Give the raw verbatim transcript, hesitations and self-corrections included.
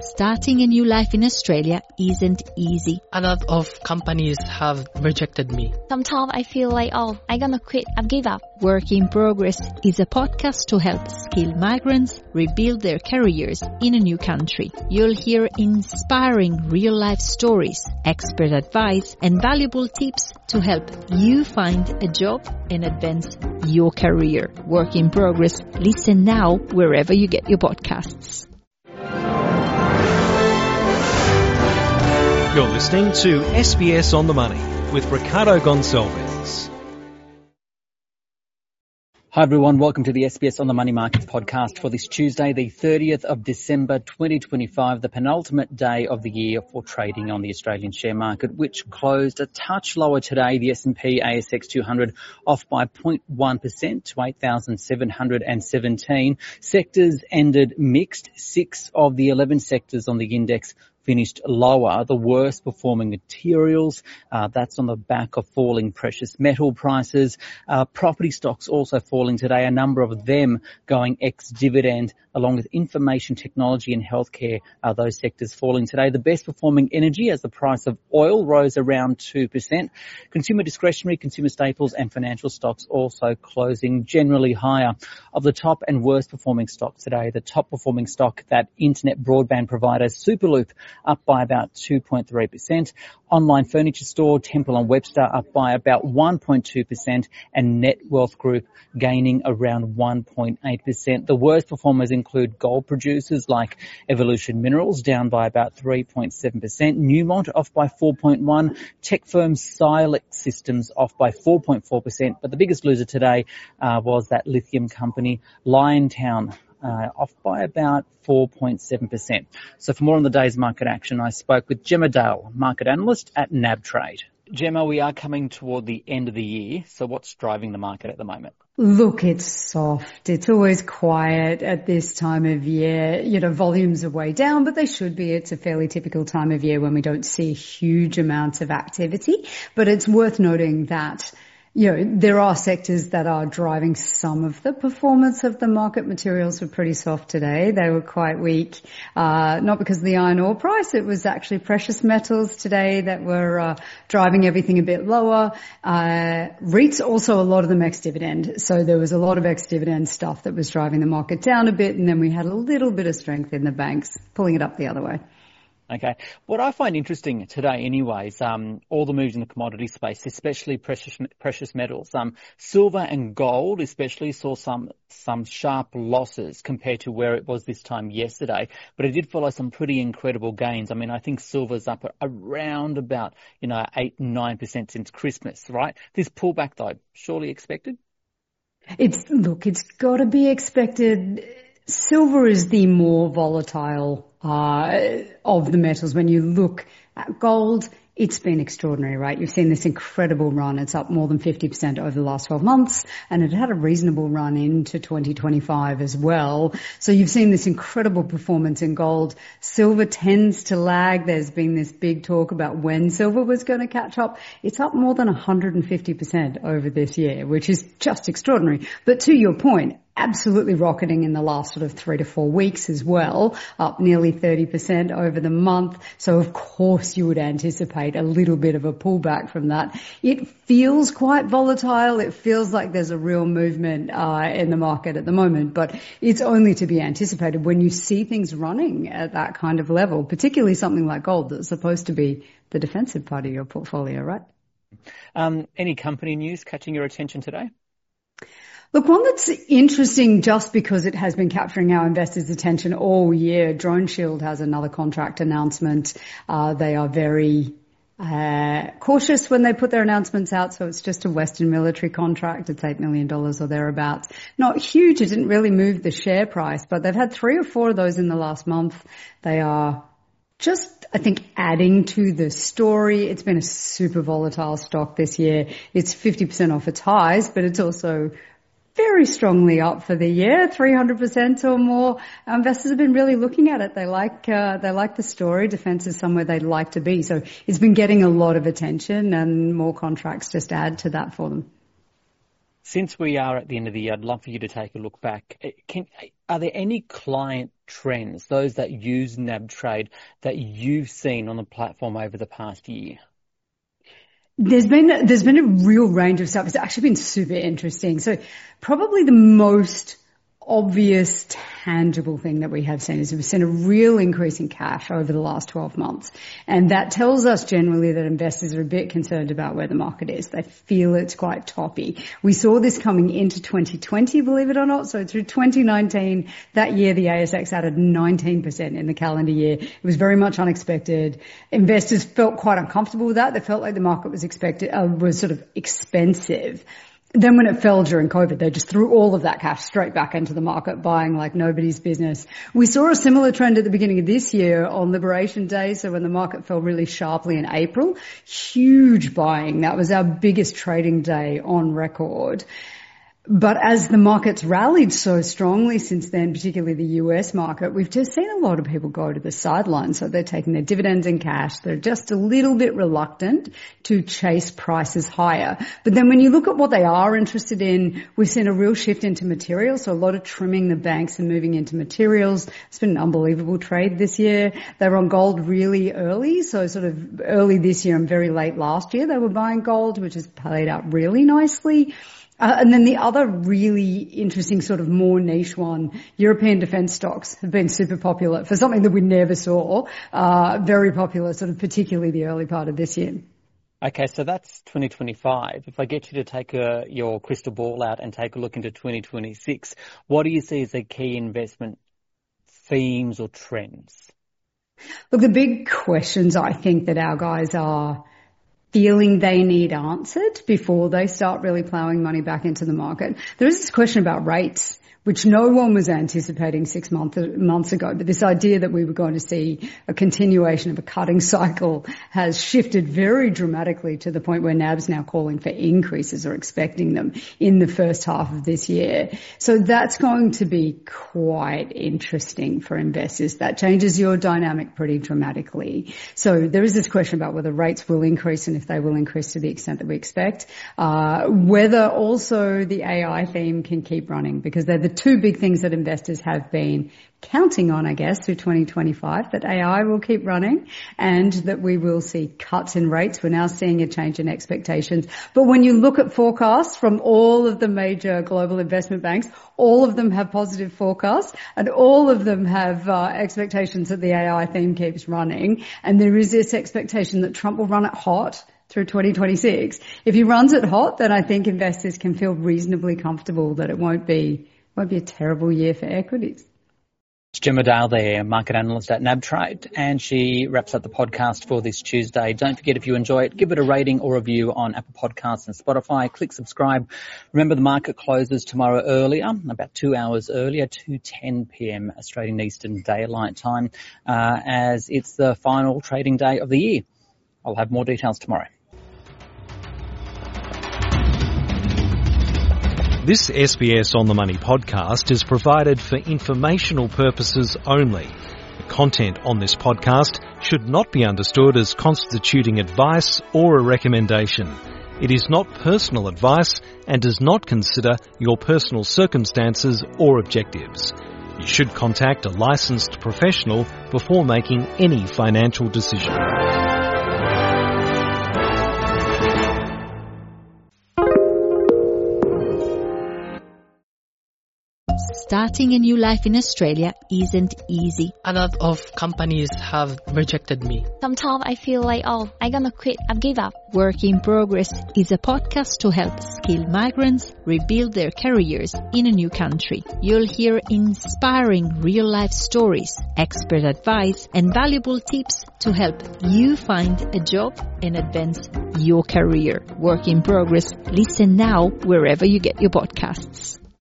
Starting a new life in Australia isn't easy. A lot of companies have rejected me. Sometimes I feel like, oh, I'm gonna quit, I've give up. Work in Progress is a podcast to help skilled migrants rebuild their careers in a new country. You'll hear inspiring real-life stories, expert advice, and valuable tips to help you find a job and advance your career. Work in Progress. Listen now wherever you get your podcasts. You're listening to S B S On The Money with Ricardo Gonçalves. Hi everyone, welcome to the S B S On The Money Markets podcast for this Tuesday, the thirtieth of December twenty twenty-five, the penultimate day of the year for trading on the Australian share market, which closed a touch lower today. The S and P A S X two hundred off by zero point one percent to eight thousand seven hundred seventeen. Sectors ended mixed. Six of the eleven sectors on the index finished lower. The worst performing materials, uh, that's on the back of falling precious metal prices. Uh, property stocks also falling today, a number of them going ex-dividend, along with information technology and healthcare, uh, those sectors falling today. The best performing energy as the price of oil rose around two percent. Consumer discretionary, consumer staples and financial stocks also closing generally higher. Of the top and worst performing stocks today, the top performing stock, that internet broadband provider Superloop, up by about two point three percent. Online furniture store Temple and Webster up by about one point two percent, and Net Wealth Group gaining around one point eight percent. The worst performers include gold producers like Evolution Minerals, down by about three point seven percent. Newmont off by four point one percent. Tech firm Silex Systems off by four point four percent. But the biggest loser today uh, was that lithium company Liontown, Uh, off by about four point seven percent. So for more on the day's market action, I spoke with Gemma Dale, market analyst at N A B Trade. Gemma, we are coming toward the end of the year, so what's driving the market at the moment? Look, it's soft. It's always quiet at this time of year. You know, volumes are way down, but they should be. It's a fairly typical time of year when we don't see huge amounts of activity. But it's worth noting that, you know, there are sectors that are driving some of the performance of the market. Materials were pretty soft today. They were quite weak, uh, not because of the iron ore price. It was actually precious metals today that were uh, driving everything a bit lower. Uh, REITs, also a lot of them ex-dividend. So there was a lot of ex-dividend stuff that was driving the market down a bit. And then we had a little bit of strength in the banks, pulling it up the other way. Okay. What I find interesting today anyways, um, all the moves in the commodity space, especially precious, precious metals, um, silver and gold especially saw some, some sharp losses compared to where it was this time yesterday, but it did follow some pretty incredible gains. I mean, I think silver's up around about, you know, eight, nine percent since Christmas, right? This pullback though, surely expected? It's, look, it's got to be expected. Silver is the more volatile uh of the metals. When you look at gold, it's been extraordinary, right? You've seen this incredible run. It's up more than fifty percent over the last twelve months, and it had a reasonable run into twenty twenty-five as well. So you've seen this incredible performance in gold. Silver tends to lag. There's been this big talk about when silver was going to catch up. It's up more than one hundred fifty percent over this year, which is just extraordinary. But to your point, absolutely rocketing in the last sort of three to four weeks as well, up nearly thirty percent over the month. So of course you would anticipate a little bit of a pullback from that. It feels quite volatile. It feels like there's a real movement uh in the market at the moment, but it's only to be anticipated when you see things running at that kind of level, particularly something like gold that's supposed to be the defensive part of your portfolio, right? Um, any company news catching your attention today? Look, one that's interesting just because it has been capturing our investors' attention all year. DroneShield has another contract announcement. Uh, they are very uh cautious when they put their announcements out, so it's just a Western military contract. It's eight million dollars or thereabouts. Not huge. It didn't really move the share price, but they've had three or four of those in the last month. They are just, I think, adding to the story. It's been a super volatile stock this year. It's fifty percent off its highs, but it's also very strongly up for the year, three hundred percent or more. Investors have been really looking at it. They like, uh, they like the story. Defense is somewhere they'd like to be. So it's been getting a lot of attention, and more contracts just add to that for them. Since we are at the end of the year, I'd love for you to take a look back. Can, are there any client trends, those that use NabTrade, that you've seen on the platform over the past year? There's been there's been a real range of stuff. It's actually been super interesting. So probably the most obvious tangible thing that we have seen is we've seen a real increase in cash over the last twelve months. And that tells us generally that investors are a bit concerned about where the market is. They feel it's quite toppy. We saw this coming into twenty twenty, believe it or not. So through twenty nineteen, that year the A S X added nineteen percent in the calendar year. It was very much unexpected. Investors felt quite uncomfortable with that. They felt like the market was expected, uh, was sort of expensive. Then when it fell during COVID, they just threw all of that cash straight back into the market, buying like nobody's business. We saw a similar trend at the beginning of this year on Liberation Day. So when the market fell really sharply in April, huge buying. That was our biggest trading day on record. But as the market's rallied so strongly since then, particularly the U S market, we've just seen a lot of people go to the sidelines. So they're taking their dividends in cash. They're just a little bit reluctant to chase prices higher. But then when you look at what they are interested in, we've seen a real shift into materials. So a lot of trimming the banks and moving into materials. It's been an unbelievable trade this year. They were on gold really early. So sort of early this year and very late last year, they were buying gold, which has played out really nicely. Uh, and then the other really interesting sort of more niche one, European defence stocks have been super popular for something that we never saw, uh, very popular sort of particularly the early part of this year. Okay, so that's twenty twenty-five. If I get you to take a, your crystal ball out and take a look into twenty twenty-six, what do you see as the key investment themes or trends? Look, the big questions I think that our guys are feeling they need answered before they start really ploughing money back into the market. There is this question about rates, which no one was anticipating six month, months ago. But this idea that we were going to see a continuation of a cutting cycle has shifted very dramatically to the point where N A B's now calling for increases or expecting them in the first half of this year. So that's going to be quite interesting for investors. That changes your dynamic pretty dramatically. So there is this question about whether rates will increase and if they will increase to the extent that we expect. Uh, whether also the A I theme can keep running, because they're the two big things that investors have been counting on, I guess, through twenty twenty-five, that A I will keep running and that we will see cuts in rates. We're now seeing a change in expectations. But when you look at forecasts from all of the major global investment banks, all of them have positive forecasts and all of them have uh, expectations that the A I theme keeps running. And there is this expectation that Trump will run it hot through twenty twenty-six. If he runs it hot, then I think investors can feel reasonably comfortable that it won't be won't be a terrible year for equities. It's Gemma Dale there, market analyst at NabTrade, and she wraps up the podcast for this Tuesday. Don't forget, if you enjoy it, give it a rating or review on Apple Podcasts and Spotify. Click subscribe. Remember, the market closes tomorrow earlier, about two hours earlier, two ten p.m. Australian Eastern Daylight Time, uh, as it's the final trading day of the year. I'll have more details tomorrow. This S B S On The Money podcast is provided for informational purposes only. The content on this podcast should not be understood as constituting advice or a recommendation. It is not personal advice and does not consider your personal circumstances or objectives. You should contact a licensed professional before making any financial decision. Starting a new life in Australia isn't easy. A lot of companies have rejected me. Sometimes I feel like, oh, I'm gonna quit. I've give up. Work in Progress is a podcast to help skilled migrants rebuild their careers in a new country. You'll hear inspiring real-life stories, expert advice, and valuable tips to help you find a job and advance your career. Work in Progress. Listen now wherever you get your podcasts.